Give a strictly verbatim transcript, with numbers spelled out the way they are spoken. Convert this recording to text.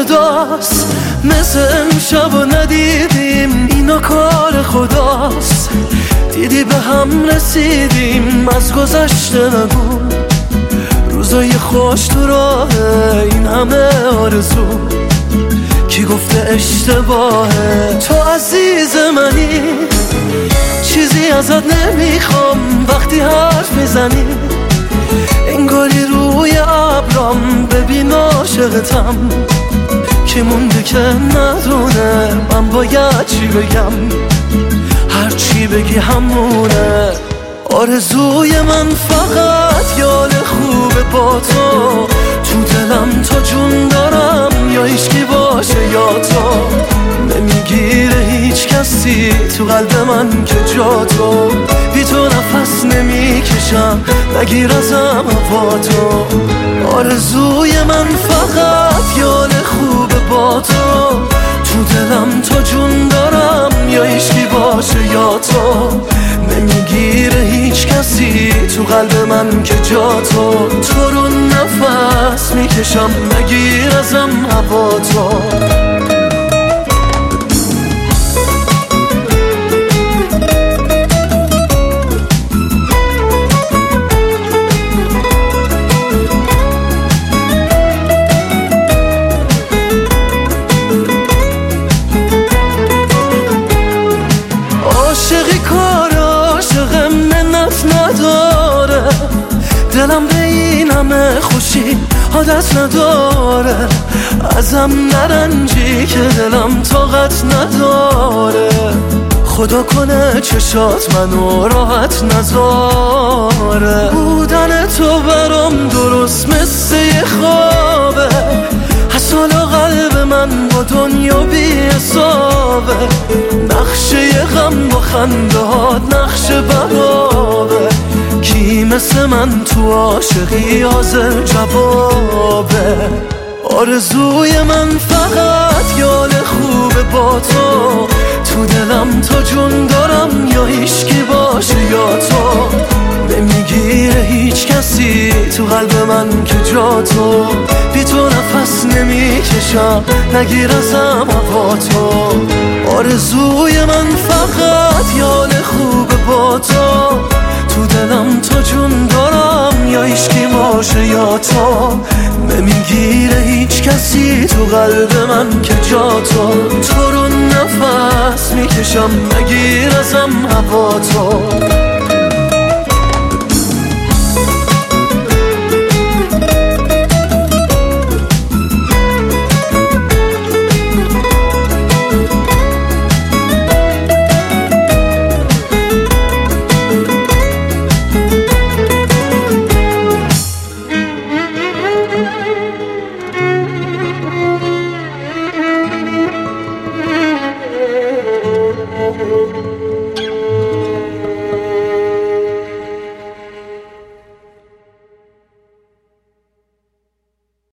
جداست، مثل امشب و ندیدیم اینا کار خداست. دیدی به هم رسیدیم از گذشته نگو، روزای خوش تو راه این همه آرزو. کی گفته اشتباهه؟ تو عزیز منی، چیزی ازت نمیخوام وقتی حرف میزنی. انگاری روی ابرام ببین عاشقتم، که مونده که ندونه من باید چی بگم. هر چی بگی همونه. آرزوی من فقط یاد خوبه با تو، تو دلم تو جون دارم یا هیچکی باشه یا تو. نمیگیره هیچ کسی تو قلب من که جا تو. بی تو نفس نمیکشم، نگیر ازم هوا تو. آرزوی من فقط یاد خوبه با تو، تو دلم تو جون دارم یا هیچکی باشه یا تو. نمیگیره هیچ کسی تو قلب من که جا تو. تو رو نفس میکشم، نگیر ازم هوا تو. عاشقی کار عاشقم منت نداره، دلم به این همه خوشی عادت نداره. ازم نرنجی که دلم طاقت نداره. خدا کنه چشات منو راحت نذاره. بودن تو برام درست مثل یه خوابه، حسالا قلب من با دنیا بی حسابه. نقشه غم با خندهات نقشه بهابه. کی مثل من تو عاشقی حاضر جوابه. آرزوی من فقط یاد خوبه با تو، تو دلم تو جون دارم یا هیچکی باشه یا تو. نمیگیره هیچ کسی تو قلب من که جا تو. بی تو نفس نمیکشم، نگیر ازم هوا تو. آرزوی من فقط یاد خوبه با تو، تو دلم تو جون دارم یا هیچکی باشه یا تو. نمیگیره هیچ کسی تو قلب من که جا تو. تو رو نفس میکشم، نگیر ازم هوا تو.